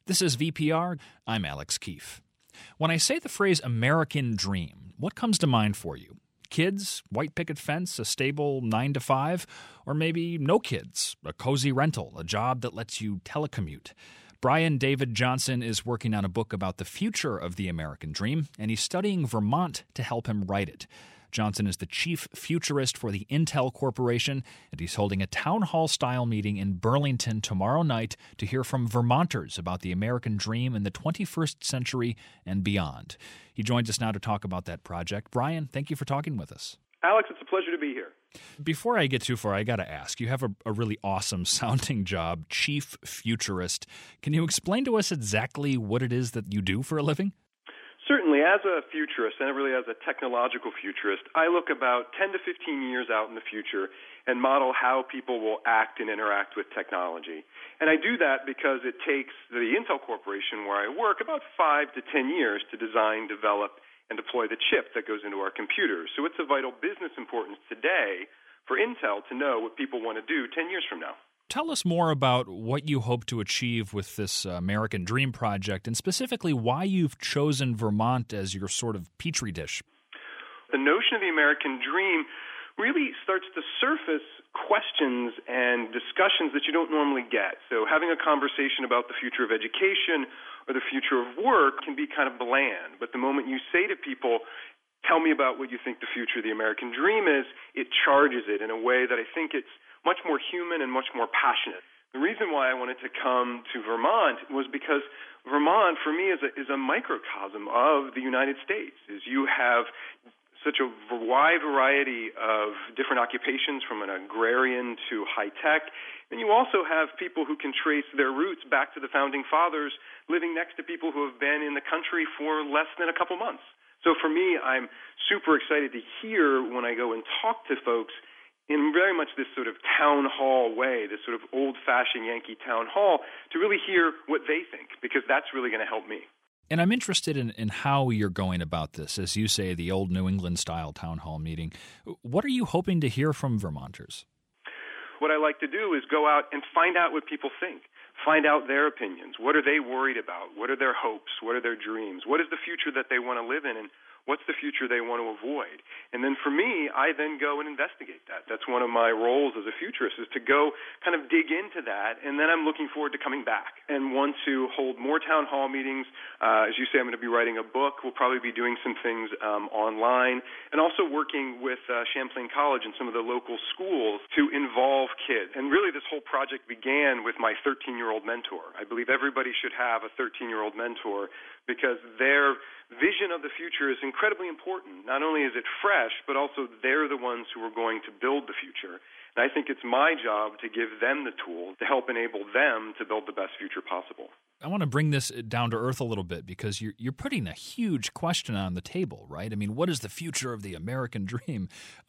This is VPR. I'm Alex Keefe. When I say the phrase American dream, what comes to mind for you? Kids, white picket fence, a stable 9 to 5, or maybe no kids, a cozy rental, a job that lets you telecommute. Brian David Johnson is working on a book about the future of the American dream, and he's studying Vermont to help him write it. Johnson is the chief futurist for the Intel Corporation, and he's holding a town hall-style meeting in Burlington tomorrow night to hear from Vermonters about the American dream in the 21st century and beyond. He joins us now to talk about that project. Brian, thank you for talking with us. Alex, it's a pleasure to be here. Before I get too far, I got to ask, you have a really awesome sounding job, chief futurist. Can you explain to us exactly what it is that you do for a living? Certainly, as a futurist, and really as a technological futurist, I look about 10 to 15 years out in the future and model how people will act and interact with technology. And I do that because it takes the Intel Corporation, where I work, about 5 to 10 years to design, develop, and deploy the chip that goes into our computers. So it's of vital business importance today for Intel to know what people want to do 10 years from now. Tell us more about what you hope to achieve with this American Dream project, and specifically why you've chosen Vermont as your sort of petri dish. The notion of the American Dream really starts to surface questions and discussions that you don't normally get. So having a conversation about the future of education or the future of work can be kind of bland. But the moment you say to people, tell me about what you think the future of the American Dream is, it charges it in a way that I think it's much more human and much more passionate. The reason why I wanted to come to Vermont was because Vermont, for me, is a microcosm of the United States. Is you have such a wide variety of different occupations, from an agrarian to high tech, and you also have people who can trace their roots back to the founding fathers, living next to people who have been in the country for less than a couple months. So for me, I'm super excited to hear when I go and talk to folks in very much this sort of town hall way, this sort of old-fashioned Yankee town hall, to really hear what they think, because that's really going to help me. And I'm interested in how you're going about this, as you say, the old New England-style town hall meeting. What are you hoping to hear from Vermonters? What I like to do is go out and find out what people think, find out their opinions. What are they worried about? What are their hopes? What are their dreams? What is the future that they want to live in? And what's the future they want to avoid? And then for me, I then go and investigate that. That's one of my roles as a futurist, is to go kind of dig into that, and then I'm looking forward to coming back and want to hold more town hall meetings. As you say, I'm going to be writing a book. We'll probably be doing some things online, and also working with Champlain College and some of the local schools to involve kids. And really this whole project began with my 13-year-old mentor. I believe everybody should have a 13-year-old mentor, because their vision of the future is incredibly important. Not only is it fresh, but also they're the ones who are going to build the future. And I think it's my job to give them the tools to help enable them to build the best future possible. I want to bring this down to earth a little bit, because you're putting a huge question on the table, right? I mean, what is the future of the American dream?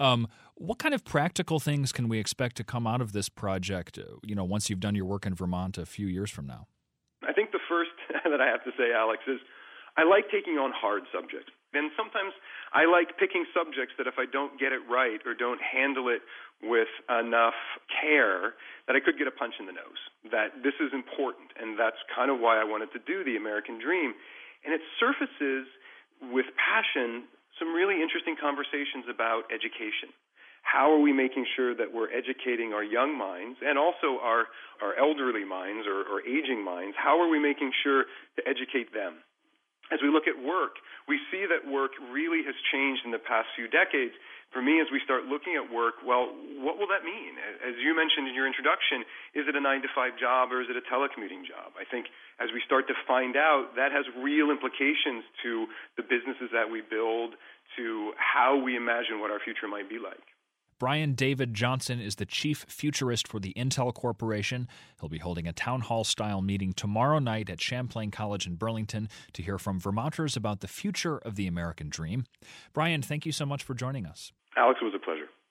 What kind of practical things can we expect to come out of this project, once you've done your work in Vermont a few years from now? I think the first that I have to say, Alex, is I like taking on hard subjects. And sometimes I like picking subjects that if I don't get it right or don't handle it with enough care, that I could get a punch in the nose, that this is important. And that's kind of why I wanted to do the American Dream. And it surfaces with passion some really interesting conversations about education. How are we making sure that we're educating our young minds and also our elderly minds or aging minds? How are we making sure to educate them? As we look at work, we see that work really has changed in the past few decades. For me, as we start looking at work, well, what will that mean? As you mentioned in your introduction, is it a 9-to-5 job or is it a telecommuting job? I think as we start to find out, that has real implications to the businesses that we build, to how we imagine what our future might be like. Brian David Johnson is the chief futurist for the Intel Corporation. He'll be holding a town hall-style meeting tomorrow night at Champlain College in Burlington to hear from Vermonters about the future of the American dream. Brian, thank you so much for joining us. Alex, it was a pleasure.